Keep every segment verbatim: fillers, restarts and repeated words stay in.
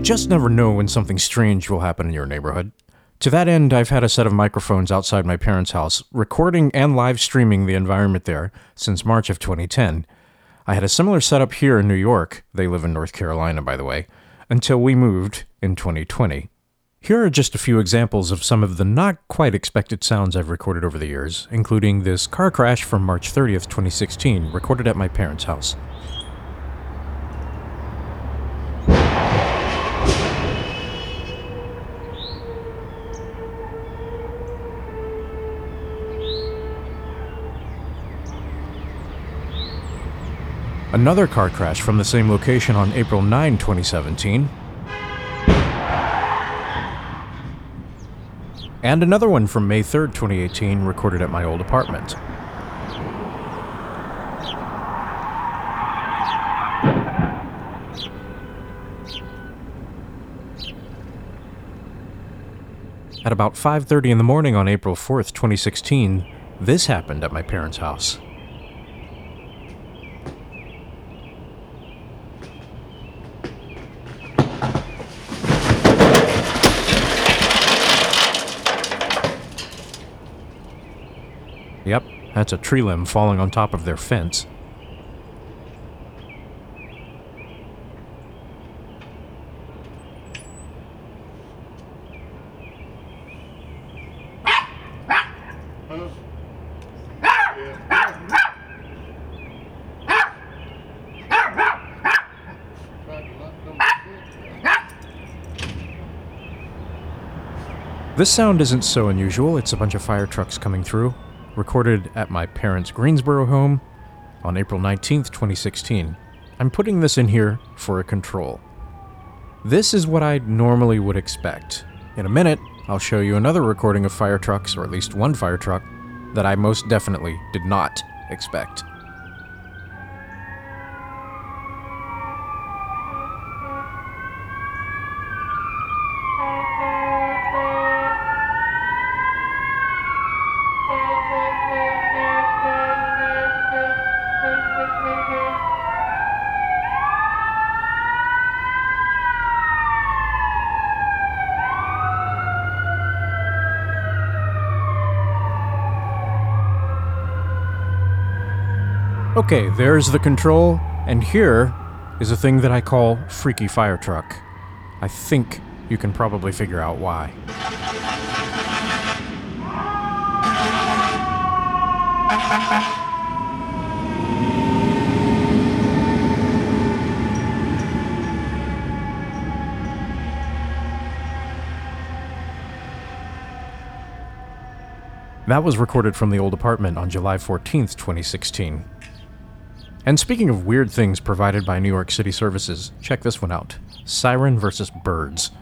just never know when something strange will happen in your neighborhood. To that end, I've had a set of microphones outside my parents' house, recording and live streaming the environment there since March of twenty ten. I had a similar setup here in New York, they live in North Carolina by the way, until we moved in twenty twenty. Here are just a few examples of some of the not quite expected sounds I've recorded over the years, including this car crash from March thirtieth, twenty sixteen, recorded at my parents' house. Another car crash from the same location on April ninth, twenty seventeen. And another one from May third, twenty eighteen, recorded at my old apartment. At about five thirty in the morning on April fourth, twenty sixteen, this happened at my parents' house. Yep, that's a tree limb falling on top of their fence. This sound isn't so unusual, it's a bunch of fire trucks coming through. Recorded at my parents' Greensboro home on April nineteenth, twenty sixteen. I'm putting this in here for a control. This is what I normally would expect. In a minute, I'll show you another recording of fire trucks, or at least one fire truck, that I most definitely did not expect. Okay, there's the control, and here is a thing that I call Freaky Fire Truck. I think you can probably figure out why. That was recorded from the old apartment on July fourteenth, twenty sixteen. And speaking of weird things provided by New York City services, check this one out. Siren versus birds.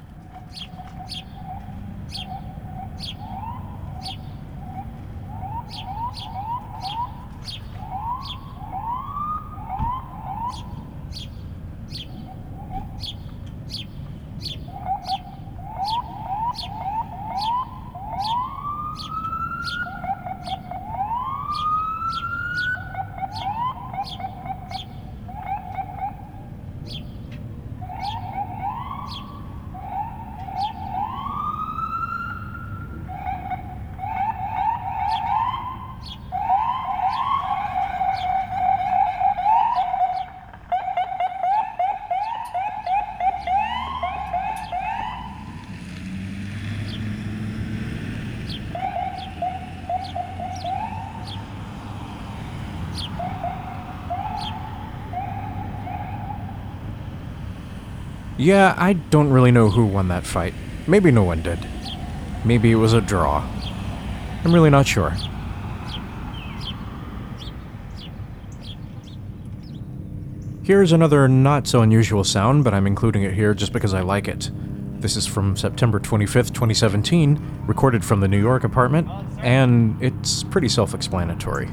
Yeah, I don't really know who won that fight. Maybe no one did. Maybe it was a draw. I'm really not sure. Here's another not so unusual sound, but I'm including it here just because I like it. This is from September twenty-fifth, twenty seventeen, recorded from the New York apartment, and it's pretty self-explanatory.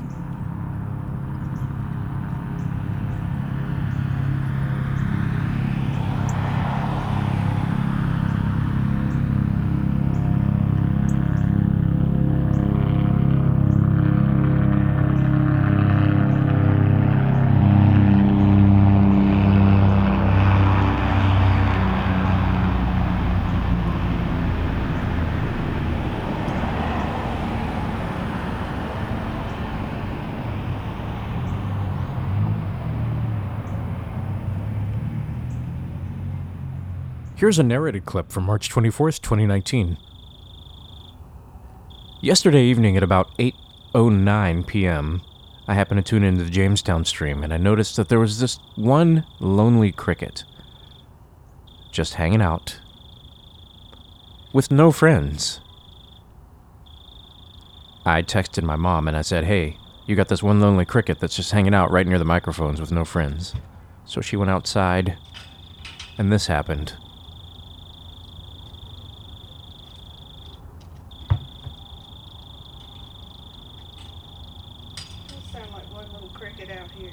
Here's a narrated clip from March twenty-fourth, twenty nineteen. Yesterday evening at about eight oh nine p.m., I happened to tune into the Jamestown stream, and I noticed that there was this one lonely cricket just hanging out with no friends. I texted my mom and I said, hey, you got this one lonely cricket that's just hanging out right near the microphones with no friends. So she went outside, and this happened. Does sound like one little cricket out here.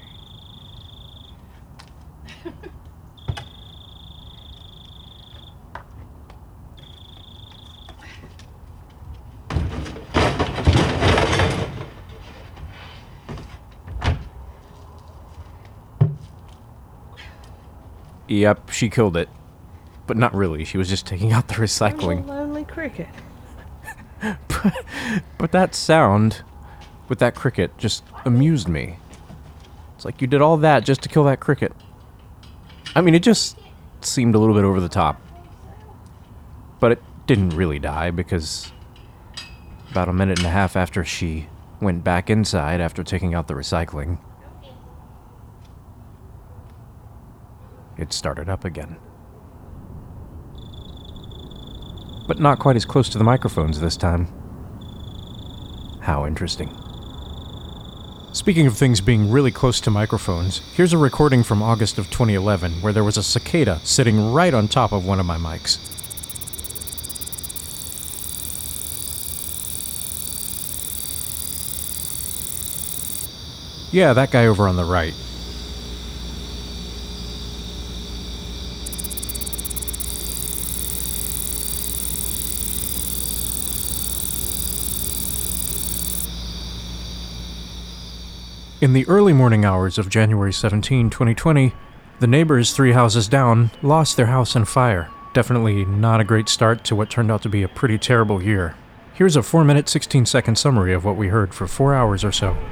Yep, she killed it. But not really, she was just taking out the recycling. One lonely cricket. but, but that sound with that cricket just amused me. It's like you did all that just to kill that cricket. I mean, it just seemed a little bit over the top. But it didn't really die because about a minute and a half after she went back inside after taking out the recycling, it started up again. But not quite as close to the microphones this time. How interesting. Speaking of things being really close to microphones, here's a recording from August of twenty eleven where there was a cicada sitting right on top of one of my mics. Yeah, that guy over on the right. In the early morning hours of January seventeenth, twenty twenty, the neighbors three houses down lost their house in fire. Definitely not a great start to what turned out to be a pretty terrible year. Here's a four minute, sixteen second summary of what we heard for four hours or so.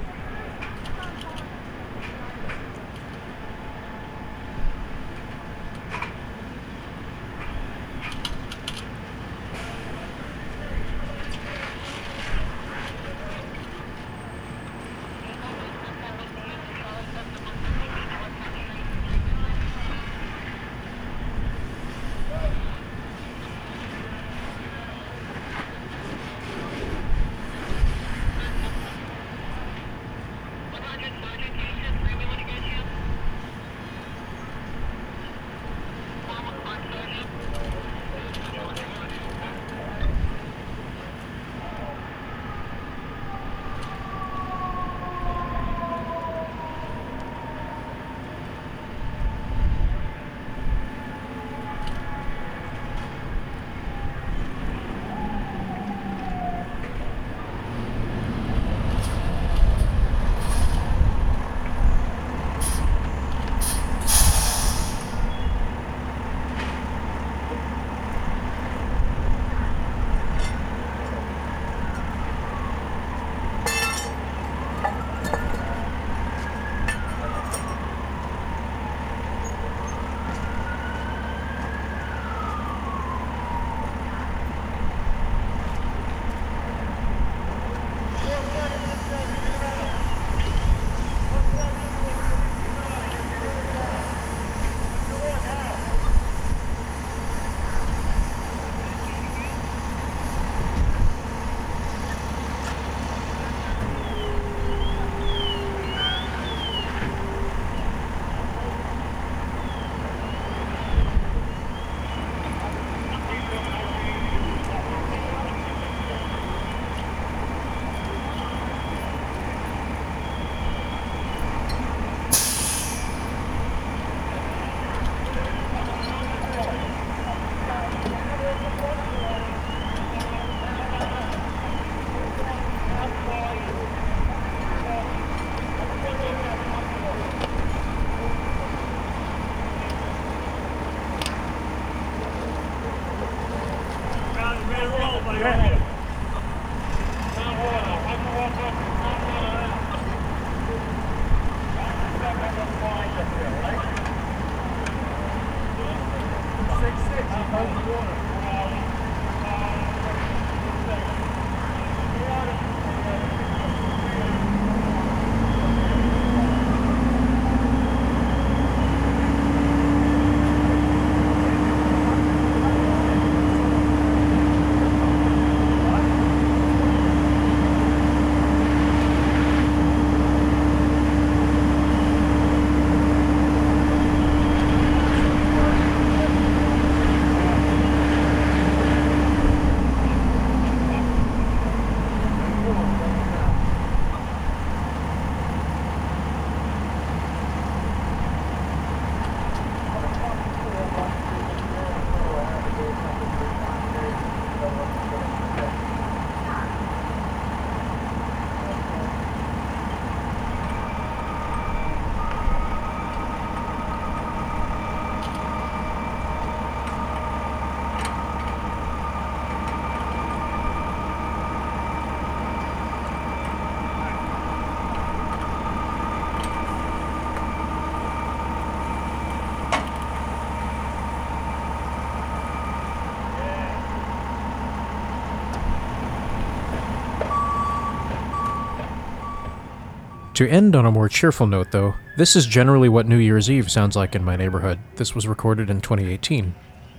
To end on a more cheerful note, though, this is generally what New Year's Eve sounds like in my neighborhood. This was recorded in twenty eighteen.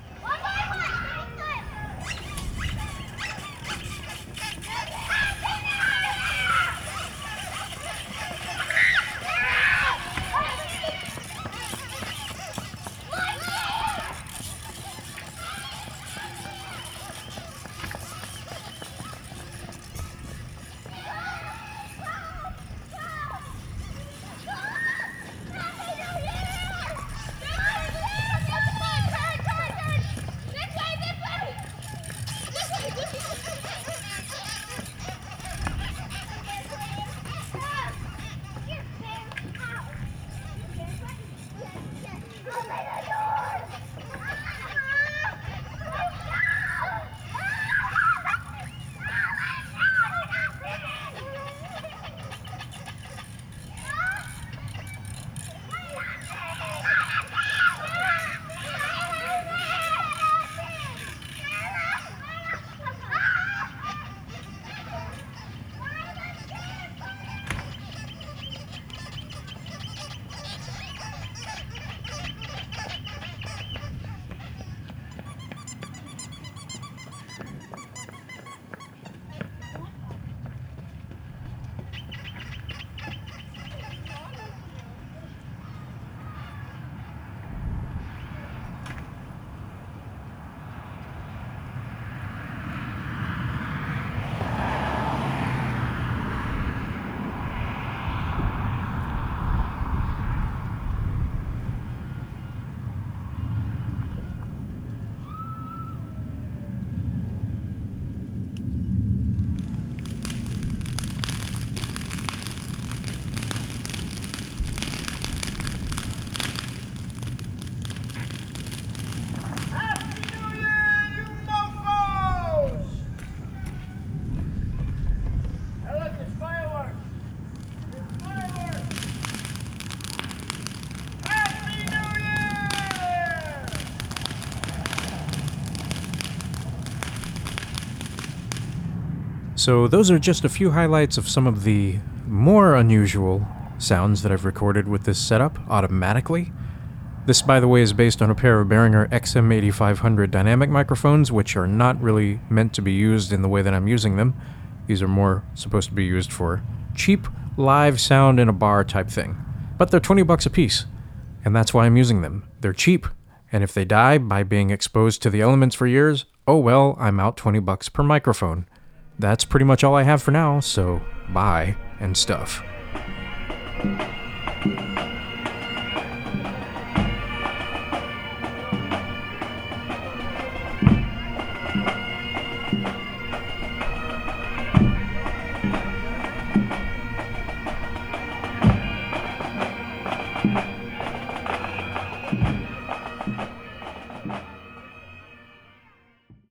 So those are just a few highlights of some of the more unusual sounds that I've recorded with this setup automatically. This, by the way, is based on a pair of Behringer X M eighty-five hundred dynamic microphones, which are not really meant to be used in the way that I'm using them. These are more supposed to be used for cheap live sound in a bar type thing. But they're twenty bucks a piece, and that's why I'm using them. They're cheap, and if they die by being exposed to the elements for years, oh well, I'm out twenty bucks per microphone. That's pretty much all I have for now, so bye and stuff.